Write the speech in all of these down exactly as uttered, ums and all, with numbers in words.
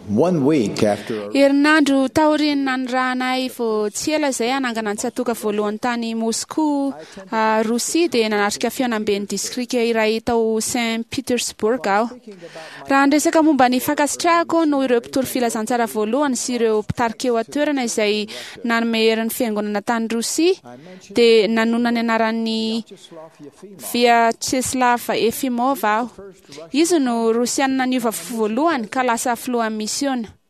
One week after herinandro taoriana nanirahanay vo tsy ela izay anangana ny tsatoka voalohany tany Moscou a Rosia dia nanatrika fianamben'ny distrika iray tao Saint Petersburg aho. Raha andresaka momba ny fankasitrahako no ireo mpitoro filazantsara voalohany sy ireo mpitarika eo atoerana izay nanome herin'ny fiangonana tany Rosia dia nanona ny anaran'ny Vyacheslav Efimov aho. Izy no Rosiana niova voalohany ka lasa filohan'ny missiona.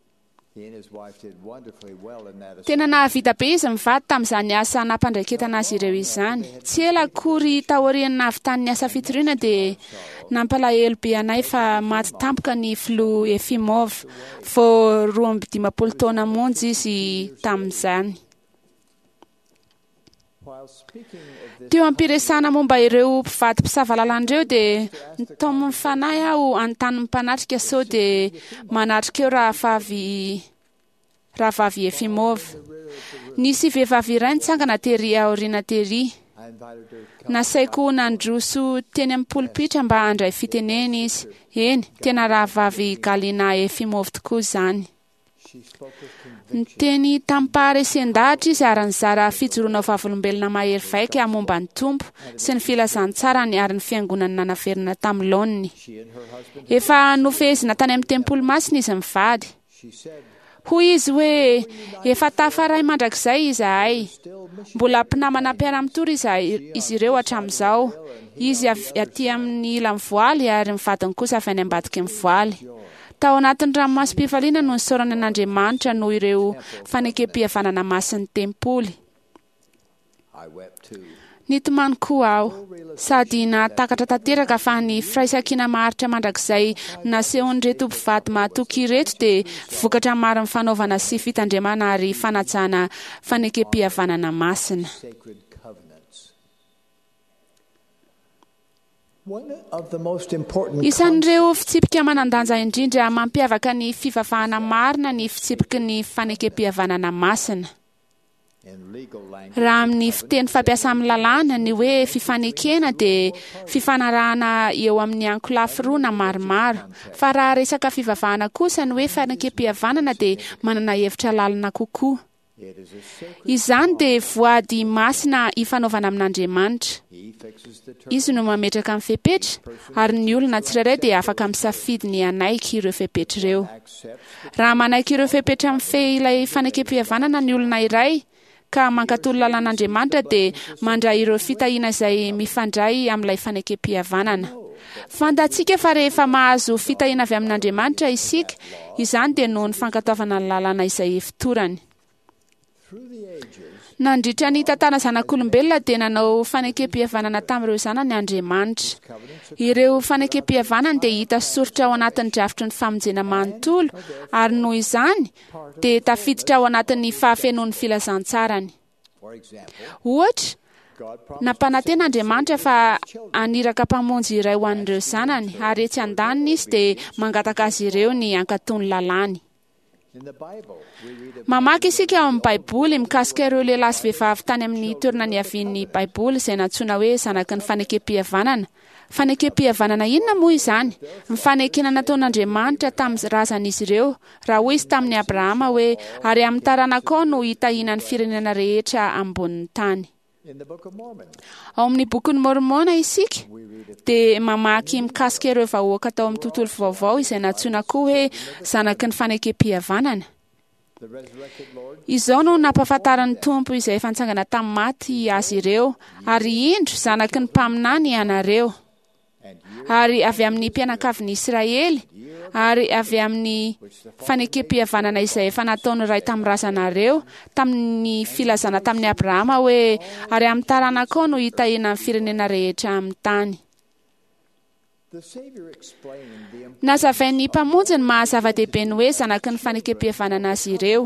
Tena nahavita be izy mivady tamin'izany asa nampandraiketana azy ireo izany. Tsy ela akory taoriana avy tany ny asa fitoriana dia nampalahelo be anay fa maty tampoka ny filo Efimov vo roa amby dimampolo taona monja izy tamin'izany. Teo ampiresana momba ireo mpivady mpisavalalandreo dia nitao mifanahy aho anontany mpanatrika sao dia manatrika eo rahavavy rahavavy Efimov. Nisy vehivavy iray nitsangana tery aoriana tery. Nasaiko nandroso teny amin'ny polipitra mba handray fitenena izy. Eny, tena rahavavy Galina Efimov tokoa izany. Niteny tampahare-sen-dahatra izy ary nizara fijoroana vavolombelona mahery vaika momba ny tompo sy ny filazantsarany ary ny fiangonany nanaverina tamin'ny laoniny. Efa nofehezina tany amin'ny tempoly masina izy mivady. Hoy izy hoe efa tafaray mandrakizay izahay. Mbola mpinamana mpiara-mitory izy ireo hatramin'izao. Izy aty amin'ny ilany voaly ary mivadiny kosa avy any ambadiky ny voaly. Tao anatin'ny ranomasim-pifaliana no nisaorana an'Andriamanitra noho ireo fanekem-pihavanana masin'ny tempoly. Nitomany koa aho, sady natakatra tanteraka fa ny firaisan-kina maharitra mandrakizay nasehon'ireto mpivady mahatoky ireto dia vokatra maro amin'ny fanaovana sy fitandremana ary fanajana fanekem-pihavanana masina. Isan'ireo fitsipika manan-danja indrindra mampiavaka ny fivavahana marina ny fitsipiky ny fanekem-pihavanana masina. Raha amin'ny fiteny fampiasa amin'ny lalàna ny hoe fifanekena dia fifanarahana eo amin'ny ankolafy roa na maromaro. Fa raha resaka fivavahana kosa ny hoe fanekem-pihavanana dia manana hevitra lalina kokoa. Izany dia voady masina ifanaovana amin'Andriamanitra. Izy no mametraka amin'ny fepetra ary ny olona tsirairay dia afaka misafidy ny anaiky ireo fepetra ireo. Raha manaiky ireo fepetra mifehy ilay fanekem-pihavanana ny olona iray ka mankatolo lalàn'Andriamanitra dia mandray ireo fitahiana izay mifandray amin'ilay fanekem-pihavanana. Fantatsika fa rehefa mahazo fitahiana avy amin'Andriamanitra isika, izany dia noho ny fankatoavana ny lalàna izay fitorany. Nandritra ny tantara zanak'olombelona dia nanao fanekem-pihavanana tamin'ireo zanany Andriamanitra. Ireo fanekem-pihavanana dia hita soritra ao anatin'ny drafitry ny famonjena manontolo ary noho izany dia tafiditra ao anatin'ny fahafenoan'ny filazantsarany. Ohatra, nampananten'Andriamanitra fa aniraka mpamonjy iray ho an'ireo zanany ary etsy an-daniny izy dia mangataka azy ireo ny hankatony lalàny. Mamaky isika ao amin'ny Baiboly mikasika ireo lehilahy sy vehivavy tany amin'ny toerana niavian'ny Baiboly izay natsoina hoe zanaky ny fanekem-pihavanana. Fanekem-pihavanana inona moa izany? Ny fanekena nataon'Andriamanitra tamin'ny razan'izy ireo, raha hoy izy tamin'ny Abrahama hoe ary amin'ny taranakao no hitahiana ny firenena rehetra ambonin'ny tany. Ao amin'ny bokin'ny Mormona isika dia mamaky mikasika ireo vahoaka tao amin'ny tontolo vaovao izay natsoina koa hoe zanaky ny fanekem-pihavanana. Izao no nampahafantaran'ny tompo izay efa nitsangana tamin'ny maty azy ireo ary indro zanaky ny mpaminany ianareo. Ary avy amin'ny mpianakavin'i Israely ary avy amin'ny fanekem-pihavanana izay efa nataony iray tamin'ny razanareo tamin'ny filazana tamin'ny Abrahama hoe ary amin'ny taranakao no hitahiana ny firenena rehetra amin'ny tany. Nazavain'ny mpamonjy ny mahazava-dehibe ny hoe zanaky ny fanekem-pihavanana azy ireo.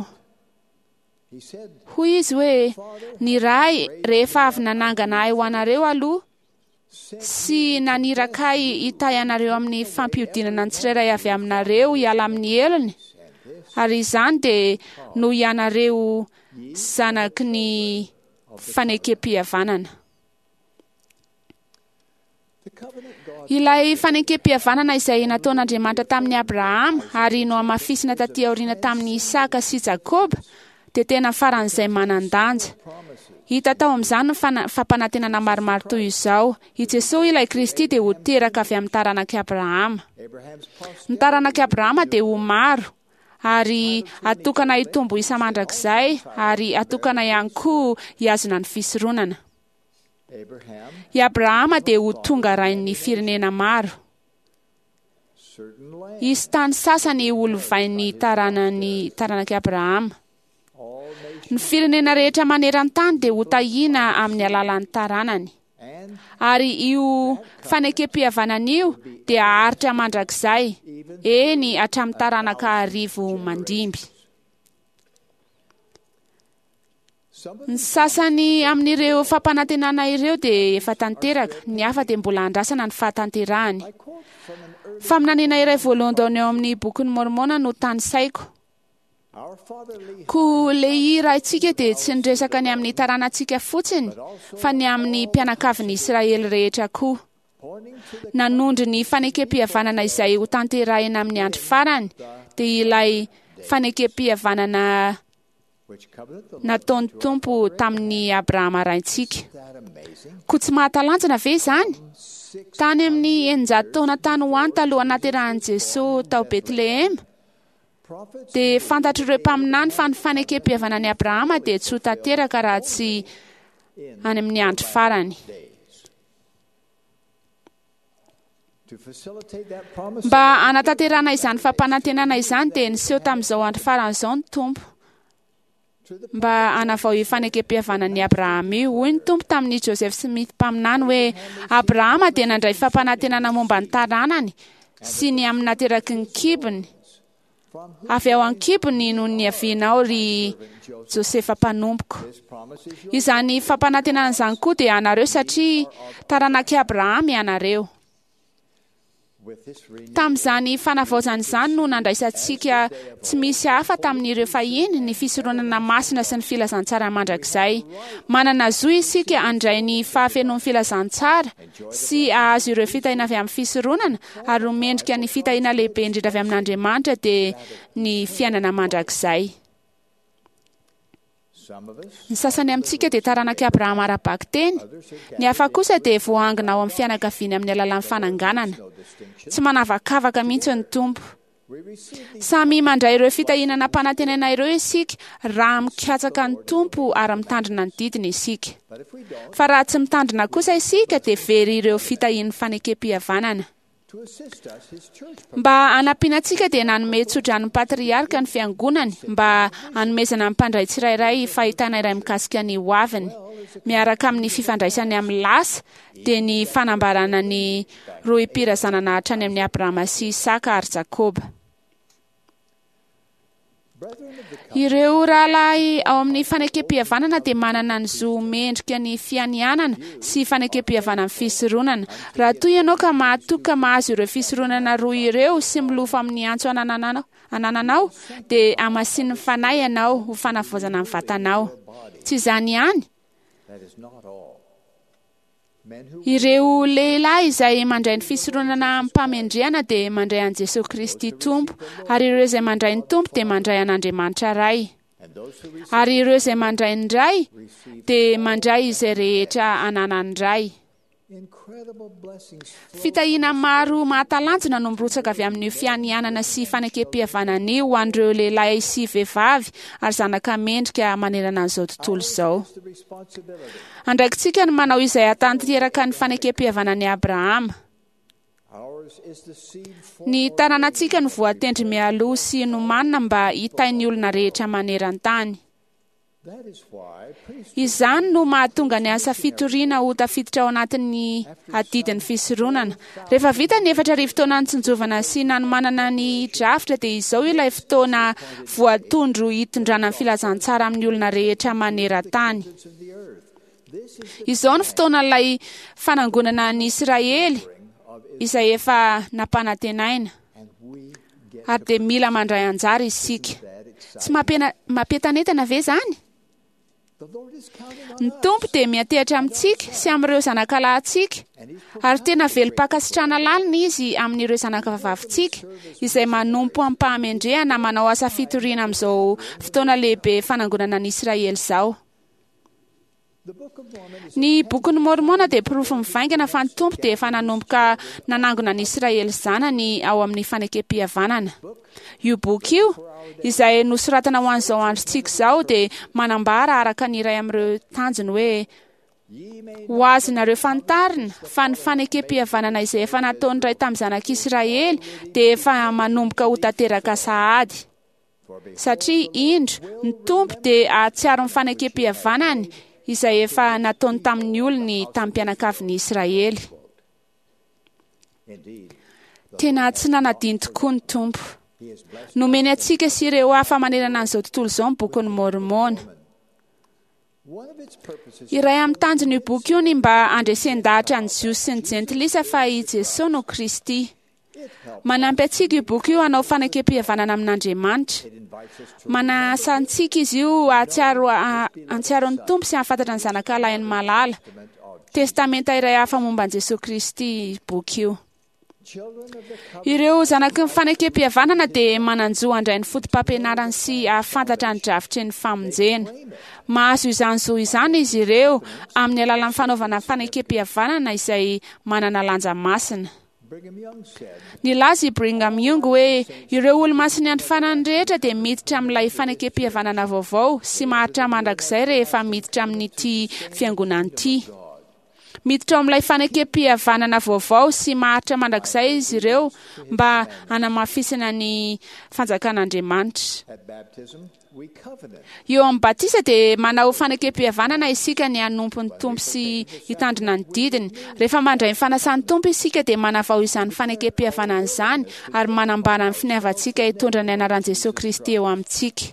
Hoy izy hoe ny ray rehefa avy nanangana ahy ho anareo aloha sy naniraka ahy hitahy anareo amin'ny fampihodinana ny tsirairay avy aminareo hiala amin'ny elony ary izany dia no ianareo zanaky ny fanekem-pihavanana. ilay fanenkem-pihavanana izay nataon'Andriamanitra tamin'ny Abrahama ary no amafisina taty aoriana tamin'ny Isaka sy Jakoba dia tena faran'izay manan-danja. Hita tao amin'izany ny fampanantenana maromaro toy izao. I Jesosy ilay Kristy dia ho teraka avy amin'ny taranaky Abrahama. Ny taranaky Abrahama dia ho maro ary atokana hitombo isa mandrakizay ary atokana ihany koa hiazona ny fisoronana. I Abrahama dia ho tonga rain'ny firenena maro. Isy tany sasany olovain'ny taranany taranaky Abrahama. Ny firenena rehetra maneran-tany dia ho tahina amin'ny alalan'ny taranany. Ary io fanenkem-pihavanana io dia aharitra mandrakizay, eny hatramin'ny taranaka arivo mandimby. Ny sasany amin'ireo fampanantenana ireo dia efa tanteraka, ny hafa dia mbola andrasana ny fahatanterahany. Faminaniana iray voalohany eo amin'ny bokin'ny Mormona no tany saiko. Ko Lehi raintsika dia tsy niresaka ny amin'ny taranantsika fotsiny, fa ny amin'ny mpianakavin'ny Israely rehetra koa. Nanondry ny fanenkem-pihavanana izay ho tanterahina amin'ny andro farany, dia ilay fanenkem-pihavanana nataon'ny Tompo tamin'ny Abrahama raintsika. Ko tsy mahatalanjona ve izany? Tany amin'ny eninjato taona tany ho any taloha naterahan'i Jesosy tao Betlehema, dia fantatro ireo mpaminany fa ny fanenkem-pihavanan'i Abrahama dia tsy ho tanteraka raha tsy any amin'ny andro farany. Mba anatanterana izany fampanantenana izany dia niseho tamin'izao andro farany izao ny Tompo, mba anavao io fanenkem-pihavanan'i Abrahama io. Hoy ny Tompo tamin'ny Joseph Smith mpaminany hoe Abrahama dia nandray fampanantenana momba ny taranany sy ny amin'ny nateraky ny kibony. Avy ao an-kibony no niavianao ry Josefa mpanomboko. Izany fampanantenana izany koa dia anareo satria taranaky Abrahama ianareo. Tamin'izany fanavaozana izany no nandraisantsika tsy misy hafa tamin'ireo fahiny ny fisoronana masina sy ny filazantsara mandrakizay. Manana zo isika andray ny fahafenoan'ny filazantsara sy ahazo ireo fitahiana avy amin'ny fisoronana ary homendrika ny fitahiana lehibe indrindra avy amin'Andriamanitra dia ny fiainana mandrakizay. Ny sasany amintsika dia taranaky Abrahama ara-baky teny, ny hafa kosa dia voangina ao amin'ny fianakaviany amin'ny alalan'ny fananganana. Tsy manavakavaka mihitsy ny Tompo. Samy mandray ireo fitahinana mpanantenana ireo isika raha mikatsaka ny Tompo ary mitandrina ny didiny isika. Fa raha tsy mitandrina kosa isika dia very ireo fitahin'ny fanenkem-pihavanana. Mba anampiantsika dia nanome tsodrany patriarika ny fiangonany mba hanomezana ny mpandray tsirairay fahitana iray mikasika ny hoaviny, miaraka amin'ny fifandraisany amin'ny lasa dia ny fanambarana ny roa mpirazanana hatrany amin'ny Abrahama sy Isaka ary Jakoba. Ireo rahalahy ao amin'ny fanenkem-pihavanana dia manana ny zo mendrika ny fianianana sy fanenkem-pihavanana amin'ny fisoronana. Raha toy ianao ka mahatoka mahazo ireo fisoronana roa ireo sy milofa amin'ny antso anananao, anananao dia amasin'ny fanahy ianao ho fanavaozana amin'ny vatanao. Tsy izany ihany. Ireo lehilahy izay mandray ny fisoronana mpamendriana dia mandray an'i Jesosy Kristy Tompo, ary ireo izay mandray ny Tompo dia mandray an'Andriamanitra ray. Ary ireo izay mandray ny ray dia mandray izay rehetra ananany ray. Fitahiana maro mahatalanjona no mirotsaka avy amin'io fianianana sy fanenkem-pihavanana io ho an'ireo lehilahy sy vehivavy ary zanaka mendrika manerana an'izao tontolo izao. Andraikitsika no manao izay hatanteraka ny fanenkem-pihavanan'i Abrahama. Ny taranantsika no voatendry mialoha sy nomanina mba hitain'ny olona rehetra maneran-tany. Izany no mahatonga ny asa fitoriana ho tafiditra ao anatin'ny adidin'ny fisoronana. Rehefa vita ny efatra arivo taona nitsinjovana sy nanomanana ny drafitra dia izao ilay fotoana voatondro hitondrana ny filazantsara amin'ny olona rehetra maneran-tany. Izao ny fotoana ilay fanangonana ny Israely izay efa nampanantenaina, ary dia mila mandray anjara isika. Tsy mampientanetana ve izany? Ny tompo dia miatehatra amintsika sy amin'ireo zanakalahintsika, ary tena velom-pakasitrahana lalina izy amin'ireo zanakavavintsika izay manompo ampahamendrehana manao asa fitoriana amin'izao fotoana lehibe fanangonana ny Israely izao. Ny boky ny Mormona dia pirofo mivaingana fa ny tompo dia efa nanomboka nanangona ny Israely zanany ao amin'ny fanekempihavanana. Io boky io izay nosoratana ho an'izao androntsika izao dia manambara araka ny iray amin'ireo tanjony hoe ho azy nareo fantarina fa ny fanekempihavanana izay efa nataony iray tamin'ny zanak'Israely dia efa manomboka ho tanteraka sahady. Satria indro ny tompo dia ahatsiaro ny fanekempihavanany izay efa nataony tamin'ny olony tamin'ny mpianakavin'ny Israely. Tena tsy nanadiny tokoa ny tompo. Nomeny atsika sy ireo hafa manerana an'izao tontolo izao ny boky ny Mormona. Iray amin'ny tanjony io boky io ny mba andresen-dahatra ny Jiosy sy ny jentilisa fa i Jesosy no Kristy. Manampy atsika io boky io hanao fanekempihavanana amin'Andriamanitra. Manasa antsika izy io ahatsiaro ahatsiaro ny tompo sy hahafantatra ny zanakalahiny malala. Testamenta iray hafa momba an'i Jesosy Kristy boky io. Ireo zanaky ny fanekempihavanana dia mananjo andray ny fotom-pampianarana sy ahafantatra ny dravitry ny famonjena. Mahazo izany zo izany izy ireo amin'ny alalan'ny fanaovana fanekempihavanana izay manana lanja masina. Nilaza i Brigham Young hoe ireo olo-masiny andofanany rehetra dia miditra amin'ilay fanekempihavanana vaovao sy maharitra mandrakizay rehefa miditra amin'ity fiangonana ity. Miditra amin'ilay fanekempihavanana vaovao sy maharitra mandrakizay izy ireo mba hanamafisana ny fanjakan'Andriamanitra. Eo amin'ny batisa dia manao fanekempihavanana isika ny hanompo ny tompo sy hitandrina ny didiny. Rehefa mandray ny fanasan'ny tompo isika dia manavao izany fanekempihavanana izany ary manambara ny finiavantsika hitondra ny anaran'i Jesosy Kristy eo amintsika.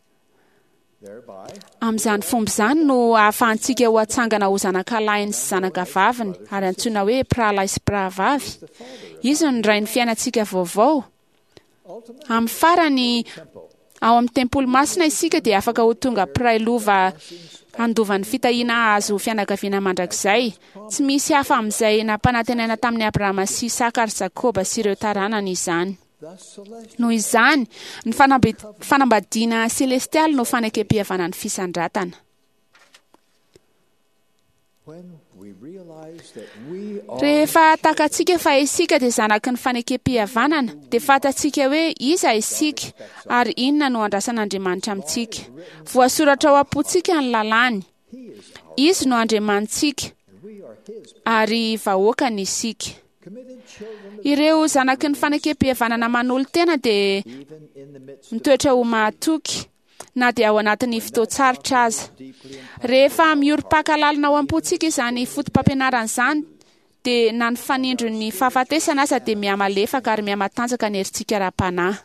Amin'izany fomba izany no ahafahantsika ho atsangana ho zanakalahiny sy zanakavaviny ary antsoina hoe pralahy sy prahavavy. Izy no ray ny fiainantsika vaovao. Amin'ny farany ao amin'ny tempoly masina isika dia afaka ho tonga piray lova andovan'ny fitahiana azo fianakaviana mandrakizay. Tsy misy hafa amin'izay nampanantenaina tamin'ny Abrahama sy Isaka ary Jakoba sy ireo taranany izany. Noho izany, ny fanambadiana selestialy no fanekempihavanana fisandratana. Rehefa takatsika fa isika dia zanaky ny fanekempihavanana, dia fantatsika hoe iza isika ary inona no andrasan'Andriamanitra amintsika. Voasoratra ao am-potsika ny lalàny. Izy no Andriamanitsika ary vahoakany isika. Ireo zanaky ny fanekempihavanana manolo-tena dia mitoetra ho mahatoky na dia ao anatin'ny fotoan-tsarotra aza. Rehefa miorom-pakalalina ao am-potsika izany fotom-pampianarana izany dia na ny fanindro ny fahafatesana aza dia mihamalefaka ary mihamatanjaka ny herintsika ra-panahy.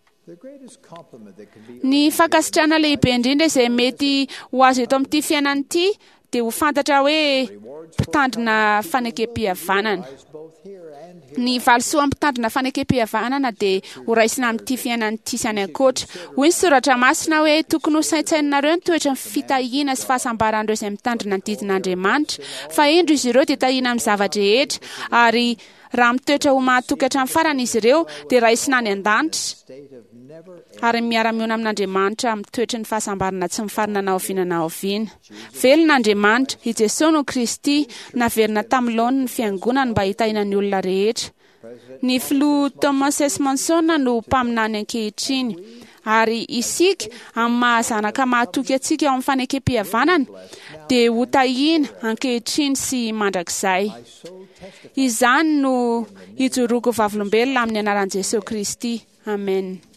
Ny fankasitrahana lehibe indrindra izay mety ho azo eto amin'ity fiainana ity dia ho fantatra hoe mpitandrina fanekempihavanana. Ny valisoa mpitandrina fanekempihavanana dia ho raisina amin'ity fiainana ity sy any ankoatra. Hoy ny soratra masina hoe tokony ho saintsainareo ny toetra ny fitahiana sy fahasambaran'ireo izay mitandrina ny didin'Andriamanitra, fa indro izy ireo dia tahiana amin'ny zavatra rehetra ary raha mitoetra ho mahatoky hatramin'ny farany izy ireo dia raisina any an-danitra ary miara-miona amin'Andriamanitra mitoetra ny fahasambarana tsy mifarina na oviana na oviana. Velon'Andriamanitra, i Jesosy no Kristy naverina tamin'ny laona ny fiangonana mba hitahiana ny olona rehetra. Ny filoha Thomas S. Monson no mpaminany ankehitriny ary isika amin'ny mahazanaka mahatoky atsika ao amin'ny fanekempihavanana dia ho tahiana ankehitriny sy mandrakizay. Izany no hijoroako vavolombelona amin'ny anaran'i Jesosy Kristy. Amen.